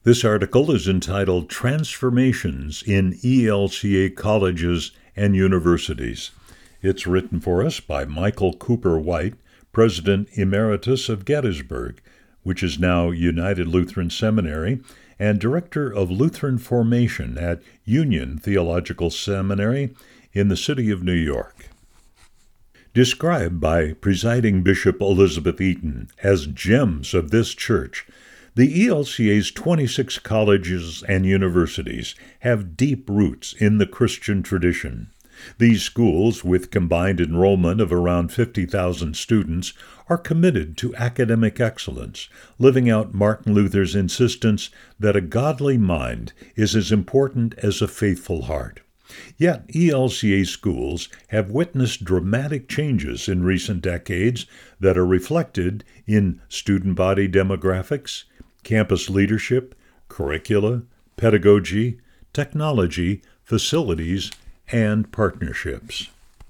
This article is entitled Transformations in ELCA Colleges and Universities. It's written for us by Michael Cooper White, President Emeritus of Gettysburg, which is now United Lutheran Seminary, and Director of Lutheran Formation at Union Theological Seminary in the city of New York. Described by Presiding Bishop Elizabeth Eaton as gems of this church, the ELCA's 26 colleges and universities have deep roots in the Christian tradition. These schools, with combined enrollment of around 50,000 students, are committed to academic excellence, living out Martin Luther's insistence that a godly mind is as important as a faithful heart. Yet ELCA schools have witnessed dramatic changes in recent decades that are reflected in student body demographics, campus leadership, curricula, pedagogy, technology, facilities, and partnerships.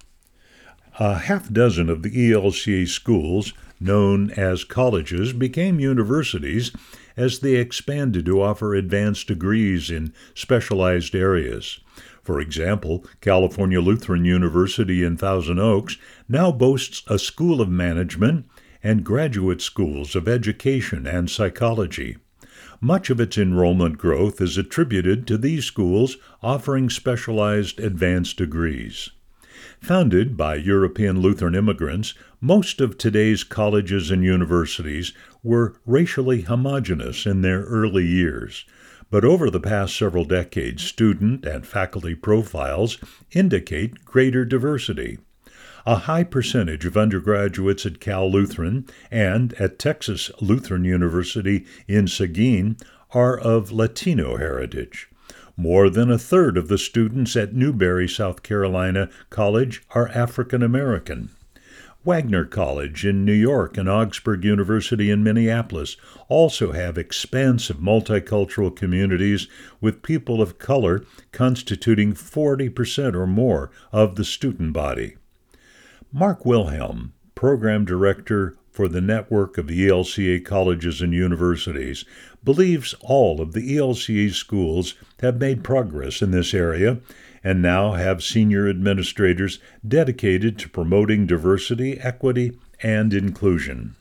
A half dozen of the ELCA schools, known as colleges, became universities as they expanded to offer advanced degrees in specialized areas. For example, California Lutheran University in Thousand Oaks now boasts a School of Management and graduate schools of education and psychology. Much of its enrollment growth is attributed to these schools offering specialized advanced degrees. Founded by European Lutheran immigrants, most of today's colleges and universities were racially homogeneous in their early years. But over the past several decades, student and faculty profiles indicate greater diversity. A high percentage of undergraduates at Cal Lutheran and at Texas Lutheran University in Seguin are of Latino heritage. More than a third of the students at Newberry, South Carolina College are African American. Wagner College in New York and Augsburg University in Minneapolis also have expansive multicultural communities with people of color constituting 40% or more of the student body. Mark Wilhelm, Program Director for the network of the ELCA colleges and universities, believes all of the ELCA schools have made progress in this area and now have senior administrators dedicated to promoting diversity, equity, and inclusion.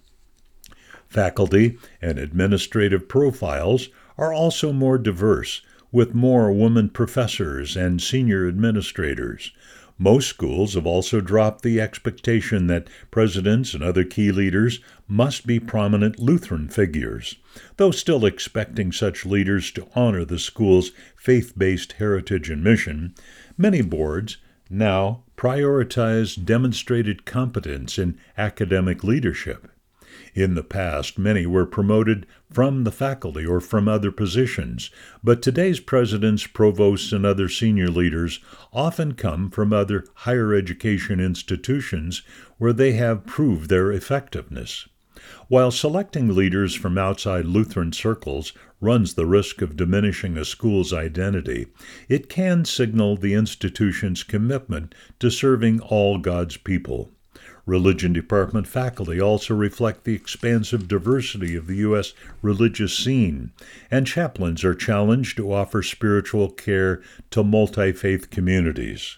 Faculty and administrative profiles are also more diverse, with more women professors and senior administrators. Most schools have also dropped the expectation that presidents and other key leaders must be prominent Lutheran figures, though still expecting such leaders to honor the school's faith-based heritage and mission. Many boards now prioritize demonstrated competence in academic leadership. In the past, many were promoted from the faculty or from other positions, but today's presidents, provosts, and other senior leaders often come from other higher education institutions where they have proved their effectiveness. While selecting leaders from outside Lutheran circles runs the risk of diminishing a school's identity, it can signal the institution's commitment to serving all God's people. Religion department faculty also reflect the expansive diversity of the U.S. religious scene, and chaplains are challenged to offer spiritual care to multi-faith communities.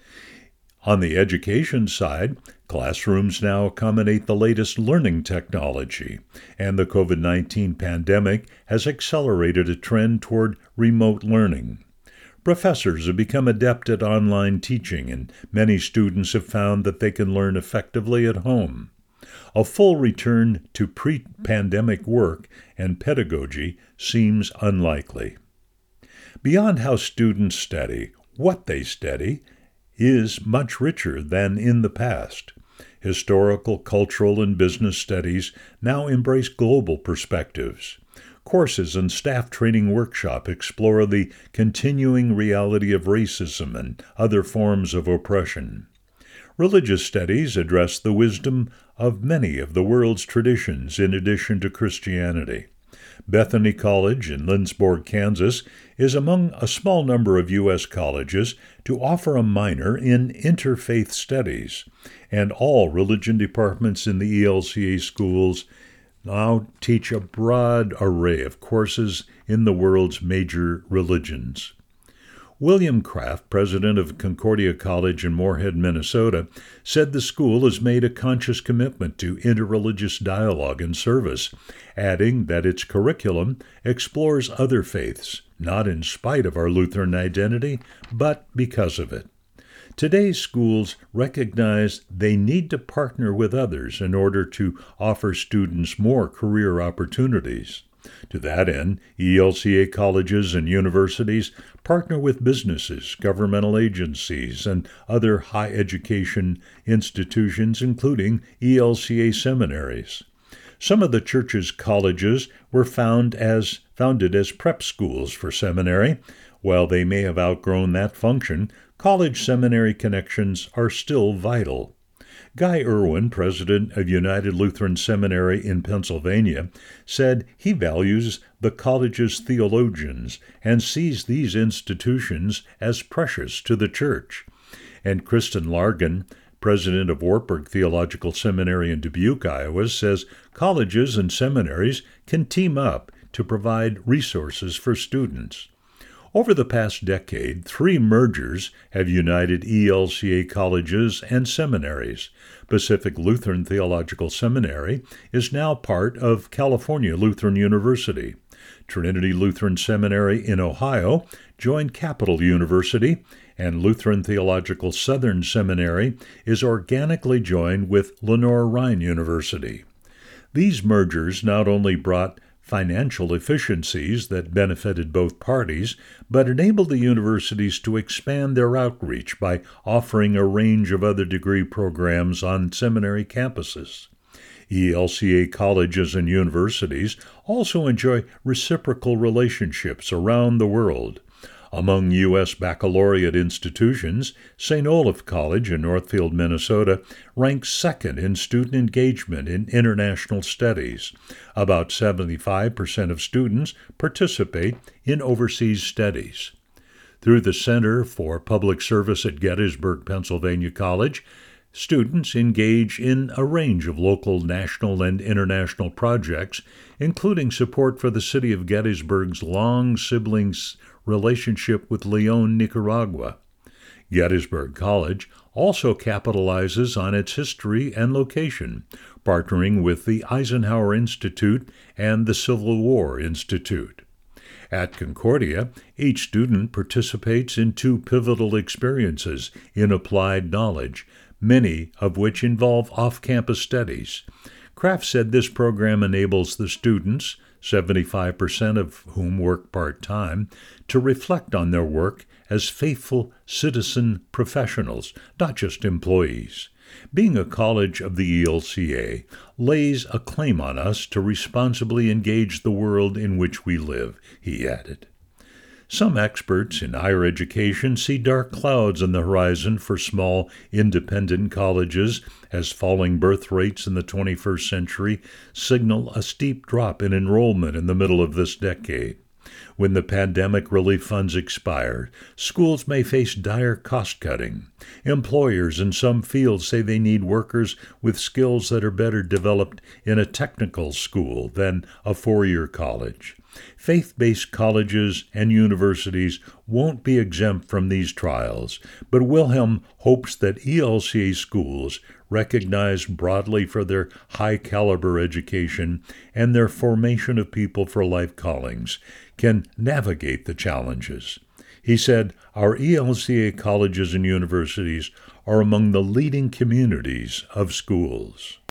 On the education side, classrooms now accommodate the latest learning technology, and the COVID-19 pandemic has accelerated a trend toward remote learning. Professors have become adept at online teaching, and many students have found that they can learn effectively at home. A full return to pre-pandemic work and pedagogy seems unlikely. Beyond how students study, what they study is much richer than in the past. Historical, cultural, and business studies now embrace global perspectives. Courses and staff training workshop explore the continuing reality of racism and other forms of oppression. Religious studies address the wisdom of many of the world's traditions in addition to Christianity. Bethany College in Lindsborg, Kansas, is among a small number of U.S. colleges to offer a minor in interfaith studies, and all religion departments in the ELCA schools now teach a broad array of courses in the world's major religions. William Kraft, president of Concordia College in Moorhead, Minnesota, said the school has made a conscious commitment to interreligious dialogue and service, adding that its curriculum explores other faiths, not in spite of our Lutheran identity, but because of it. Today's schools recognize they need to partner with others in order to offer students more career opportunities. To that end, ELCA colleges and universities partner with businesses, governmental agencies, and other high education institutions, including ELCA seminaries. Some of the church's colleges were founded as prep schools for seminary. While they may have outgrown that function, college-seminary connections are still vital. Guy Irwin, president of United Lutheran Seminary in Pennsylvania, said he values the college's theologians and sees these institutions as precious to the church. And Kristen Largan, president of Wartburg Theological Seminary in Dubuque, Iowa, says colleges and seminaries can team up to provide resources for students. Over the past decade, 3 mergers have united ELCA colleges and seminaries. Pacific Lutheran Theological Seminary is now part of California Lutheran University. Trinity Lutheran Seminary in Ohio joined Capital University, and Lutheran Theological Southern Seminary is organically joined with Lenoir-Rhyne University. These mergers not only brought financial efficiencies that benefited both parties, but enabled the universities to expand their outreach by offering a range of other degree programs on seminary campuses. ELCA colleges and universities also enjoy reciprocal relationships around the world. Among U.S. baccalaureate institutions, St. Olaf College in Northfield, Minnesota, ranks second in student engagement in international studies. About 75% of students participate in overseas studies. Through the Center for Public Service at Gettysburg, Pennsylvania College, students engage in a range of local, national, and international projects, including support for the city of Gettysburg's long siblings relationship with Leon, Nicaragua. Gettysburg College also capitalizes on its history and location, partnering with the Eisenhower Institute and the Civil War Institute. At Concordia, each student participates in 2 pivotal experiences in applied knowledge, many of which involve off-campus studies. Kraft said this program enables the students, 75% of whom work part-time, to reflect on their work as faithful citizen professionals, not just employees. Being a college of the ELCA lays a claim on us to responsibly engage the world in which we live, he added. Some experts in higher education see dark clouds on the horizon for small, independent colleges as falling birth rates in the 21st century signal a steep drop in enrollment in the middle of this decade. When the pandemic relief funds expire, schools may face dire cost-cutting. Employers in some fields say they need workers with skills that are better developed in a technical school than a 4-year college. Faith-based colleges and universities won't be exempt from these trials, but Wilhelm hopes that ELCA schools, recognized broadly for their high-caliber education and their formation of people for life callings, can navigate the challenges. He said, "Our ELCA colleges and universities are among the leading communities of schools."